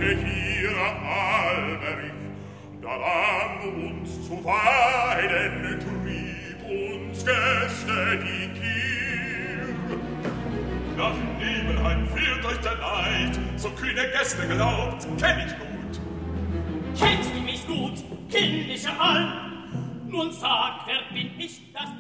hier Alberich, daran uns zu weiden, trieb uns Gäste die Gier. Nach Nebelheim führt euch der Neid, so kühne Gäste glaubt, kenn ich gut. Kennst du mich gut, kindliche Alm? Nun sag, wer bin ich, das